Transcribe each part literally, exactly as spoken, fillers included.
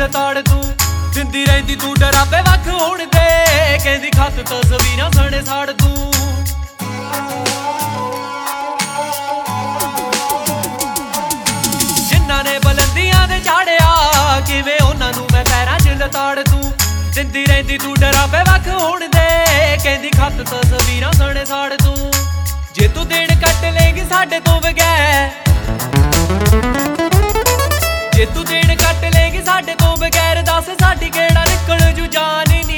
ਲਤਾੜ ਤੂੰ ਦਿੰਦੀ ਰਹਿੰਦੀ ਤੂੰ ਡਰਾਵੇ ਵੱਖ ਹੋਣ ਦੇ ਕਹਿੰਦੀ ਖੱਤ ਤਸਵੀਰਾਂ ਸਣੇ ਸਾੜ ਤੂੰ ਜਿਨ੍ਹਾਂ ਨੇ ਬੁਲੰਦੀਆਂ ਦੇ ਝਾੜਿਆ ਕਿਵੇਂ ਉਹਨਾਂ ਨੂੰ ਮੈਂ ਪੈਰਾਂ 'ਚ ਲਤਾੜ ਤੂੰ ਦਿੰਦੀ ਰਹਿੰਦੀ ਤੂੰ ਡਰਾਵੇ ਵੱਖ ਹੋਣ ਦੇ ਕਹਿੰਦੀ ਖੱਤ ਤਸਵੀਰਾਂ ਸਣੇ ਸਾੜ ਤੂੰ ਜੇ ਤੂੰ ਦਿਨ ਕੱਟ ਲੇਂਗੀ ਸਾਡੇ ਤੋਂ ਬਗੈਰ ਜੇ ਤੂੰ ਦਿਨ ਕੱਟ ਲੇਂਗੀ ਸਾਡੇ ਤੋਂ ਬਗੈਰ ਦੱਸ ਸਾਡੀ ਕਿਹੜਾ ਨਿਕਲ ਜੂ ਜਾਨ ਨੀ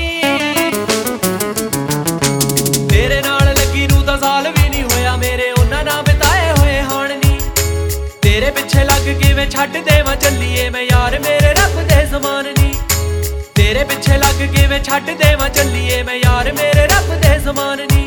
ਤੇਰੇ ਨਾਲ ਲੱਗੀ ਨੂੰ ਤਾਂ ਸਾਲ ਵੀ ਨਹੀਂ ਹੋਇਆ ਮੇਰੇ ਉਹਨਾਂ ਨਾਲ ਬਿਤਾਏ ਹੋਏ ਹਾਣ ਨੀ ਤੇਰੇ ਪਿੱਛੇ ਲੱਗ ਕਿਵੇਂ ਛੱਡ ਦੇਵਾਂ ਚੱਲੀਏ ਮੈਂ ਯਾਰ ਮੇਰੇ ਰੱਬ ਦੇ ਸਮਾਨ ਨੀ ਤੇਰੇ ਪਿੱਛੇ ਲੱਗ ਕਿਵੇਂ ਛੱਡ ਦੇਵਾਂ ਚੱਲੀਏ ਮੈਂ ਯਾਰ ਮੇਰੇ ਰੱਬ ਦੇ ਸਮਾਨ ਨੀ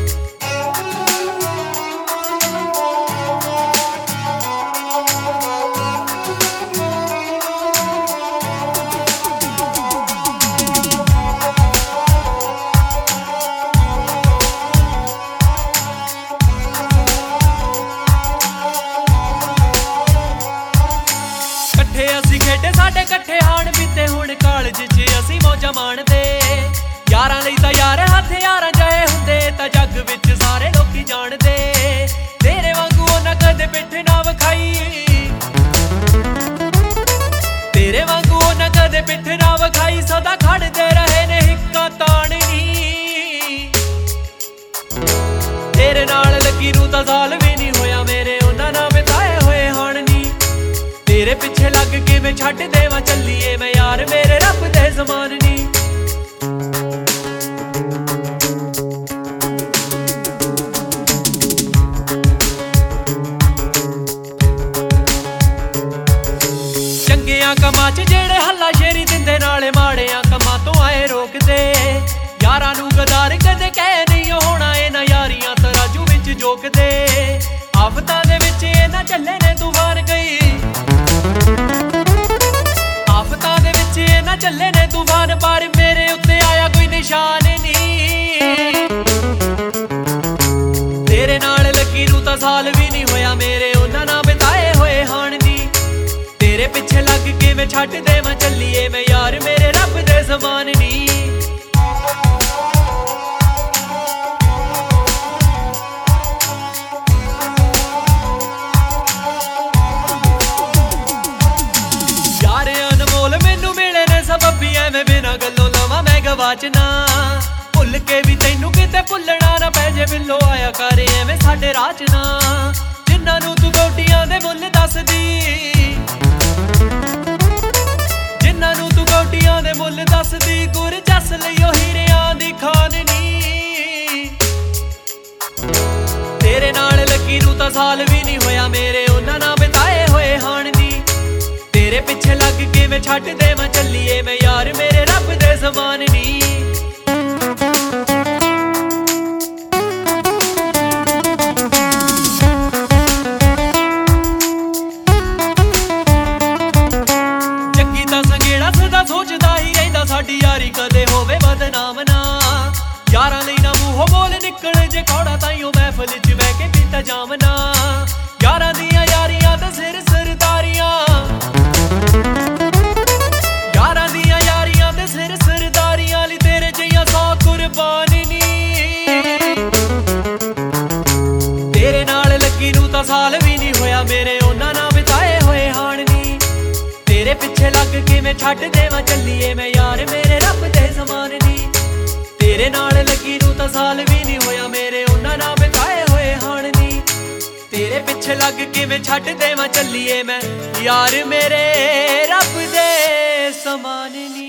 ਅਸੀਂ ਖੇਡੇ ਸਾਡੇ ਇਕੱਠੇ ਹਾਣ ਬੀਤੇ ਹੁਣ ਕਾਲਜ 'ਚ ਅਸੀਂ ਮੌਜਾਂ ਮਾਣਦੇ ਯਾਰਾਂ ਲਈ ਤਾਂ ਯਾਰ ਹਥਿਆਰਾਂ ਜਹੇ ਹੁੰਦੇ ਤਾਂ ਜੱਗ ਵਿੱਚ ਸਾਰੇ ਲੋਕੀ ਜਾਣਦੇ ਤੇਰੇ ਵਾਂਗੂ ਉਹਨਾਂ ਕਦੇ ਪਿੱਠ ਨਾ ਵਿਖਾਈ ਤੇਰੇ ਵਾਂਗੂ ਉਹਨਾਂ ਕਦੇ ਪਿੱਠ ਨਾ ਵਿਖਾਈ ਸਦਾ ਖੜਦੇ ਰਹੇ ਨੇ ਹਿੱਕਾਂ ਤਾਣ ਨੀ ਤੇਰੇ ਨਾਲ ਲੱਗੀ ਨੂੰ ਤਾਂ ਸਾਲ ਵੀ ਨਹੀਂ ਹੋਇਆ ਮੇਰੇ ਉਹਨਾਂ ਨਾਲ ਬਿਤਾਏ ਹੋਏ ਹਾਣ ਨੀ ਤੇਰੇ ਪਿੱਛੇ ਲੱਗ ਕਿਵੇਂ ਛੱਡ ਦੇਵਾਂ ਚੱਲੀਏ ਮੈਂ ਯਾਰ ਮੇਰੇ ਰੱਬ ਦੇ ਸਮਾਨ ਨੀ ਚੰਗਿਆਂ ਕੰਮਾਂ 'ਚ ਜਿਹੜੇ ਹੱਲਾ ਸ਼ੇਰੀ ਦਿੰਦੇ ਨਾਲੇ ਮਾੜਿਆਂ ਕੰਮਾਂ ਤੋਂ ਆਏ ਰੋਕਦੇ ਯਾਰਾਂ ਨੂੰ ਗਦਾਰ ਕਦੇ ਕਹਿ ਨਹੀਂ ਹੋਣਾ ਇਹਨਾਂ ਯਾਰੀਆਂ ਤਰਾਜੂ ਵਿੱਚ ਜੋਕਦੇ ਆਫਤਾਂ ਦੇ ਵਿੱਚ ਇਹਨਾਂ ਚੱਲੇ ਨੇ ਤੂਫਾਨ ਗਈ ਆਫਤਾਂ ਦੇ ਵਿੱਚ ਇਹਨਾਂ ਚੱਲੇ ਨੇ ਤੂਫਾਨ ਪਰ ਮੇਰੇ ਉੱਤੇ ਆਇਆ ਕੋਈ ਨਿਸ਼ਾਨ ਨਹੀਂ ਤੇਰੇ ਨਾਲ ਲੱਗੀ ਨੂੰ ਤਾਂ ਸਾਲ ਵੀ ਨਹੀਂ ਹੋਇਆ ਮੇਰੇ ਉਹਨਾਂ ਨਾਲ ਬਿਤਾਏ ਹੋਏ ਹਾਣ ਨੀ ਤੇਰੇ ਪਿੱਛੇ ਲੱਗ ਕਿਵੇਂ ਛੱਡ ਦੇਵਾਂ ਚੱਲੀਏ ਮੈਂ ਯਾਰ ਮੇਰੇ ਰੱਬ ਦੇ ਸਮਾਨ ਨੀ ਸਬੱਬੀ ਐਵੇਂ ਬਿਨਾਂ ਗੱਲੋਂ ਲਵਾਂ ਮੈਂ ਗਵਾਚਣਾ ਭੁੱਲ ਕੇ ਵੀ ਤੈਨੂੰ ਕਿਤੇ ਭੁੱਲਣਾ ਨਾ ਪੈ ਜੇ ਬਿੱਲੋ ਆਇਆ ਕਰ ਐਵੇਂ ਸਾਡੇ ਰਾਹ 'ਚ ਨਾ ਜਿਨ੍ਹਾਂ ਨੂੰ ਤੂੰ ਗੋਟੀਆਂ ਦੇ ਮੁੱਲ ਦੱਸਦੀ ਜਿਨ੍ਹਾਂ ਨੂੰ ਤੂੰ ਗੋਟੀਆਂ ਦੇ ਮੁੱਲ ਦੱਸਦੀ ਗੁਰ ਜੱਸ ਲਈ ਉਹ ਹੀਰਿਆਂ ਦੀ ਖਾਨ ਨੀ ਤੇਰੇ ਨਾਲ ਲੱਗੀ ਨੂੰ ਤਾਂ ਸਾਲ ਵੀ ਨਹੀਂ ਹੋਇਆ ਮੇਰੇ ਉਹਨਾਂ ਨਾਲ ਬਿਤਾਏ ਹੋਏ ਹਾਣ ਨੀ ਤੇਰੇ ਪਿੱਛੇ ਲੱਗ ਕਿਵੇਂ ਛੱਡ ਦੇਵਾਂ ਚੱਲੀਏ ਮੈਂ ਯਾਰ ਮੇਰੇ ਰੱਬ ਦੇ ਸਮਾਨ ਨੀ ਜੱਗੀ ਤਾਂ ਸੰਗੇੜਾ ਸਦਾ ਸੋਚਦਾ ਹੀ ਰਹਿੰਦਾ ਸਾਡੀ ਯਾਰੀ ਕਦੇ ਹੋਵੇ ਬਦਨਾਮ ਨਾ ਯਾਰਾਂ ਲਈ ਨਾ ਮੂੰਹੋਂ ਬੋਲ ਨਿਕਲ ਜੇ ਕੌੜਾ ਤਾਈਓ ਮਹਿਫਲ 'ਚ ਬਹਿ ਕੇ ਪੀਤਾ ਜਾਮ ਨਾ ਯਾਰਾਂ ਦੀਆਂ ਯਾਰੀਆਂ ਤੇ ਸਿਰ ਸਰਦਾਰੀਆਂ ਯਾਰਾਂ ਦੀਆਂ ਯਾਰੀਆਂ ਤੇ ਸਿਰ ਸਰਦਾਰੀਆਂ ਲਈ ਤੇਰੇ ਜਿਹੀਆਂ ਸੌ ਕੁਰਬਾਨ ਨੀ ਤੇਰੇ ਨਾਲ ਲੱਗੀ ਨੂੰ ਤਾਂ ਸਾਲ ਵੀ ਨਹੀਂ ਹੋਇਆ ਮੇਰੇ ਉਹਨਾਂ ਨਾਲ ਬਿਤਾਏ ਹੋਏ ਹਾਣ ਨੀ ਤੇਰੇ ਪਿੱਛੇ ਲੱਗ ਕਿਵੇਂ ਛੱਡ ਦੇਵਾਂ ਚੱਲੀਏ ਮੈਂ ਯਾਰ ਮੇਰੇ ਰੱਬ ਦੇ ਸਮਾਨ ਨੀ ਤੇਰੇ ਨਾਲ ਲੱਗੀ ਨੂੰ ਤਾਂ ਸਾਲ ਵੀ ਨਹੀਂ ਹੋਇਆ ਮੇਰੇ ਉਹਨਾਂ ਨਾਲ ਬਿਤਾਏ ਹੋਏ ਹਾਣ ਨੀ ਤੇਰੇ ਪਿੱਛੇ ਲੱਗ ਕਿਵੇਂ ਛੱਡ ਦੇਵਾਂ ਚੱਲੀਏ ਮੈਂ ਯਾਰ ਮੇਰੇ ਰੱਬ ਦੇ ਸਮਾਨ ਨੀ।